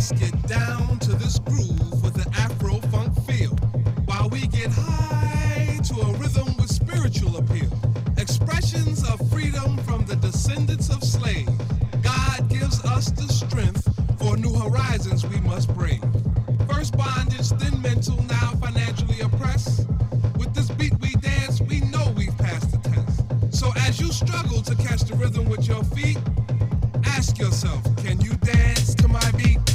Get down to this groove with an Afro funk feel while we get high to a rhythm with spiritual appeal. Expressions of freedom from the descendants of slaves. God gives us the strength for new horizons we must brave. First bondage, then mental, now financially oppressed. With this beat we dance, we know we've passed the test. So as you struggle to catch the rhythm with your feet, ask yourself, can you dance to my beat?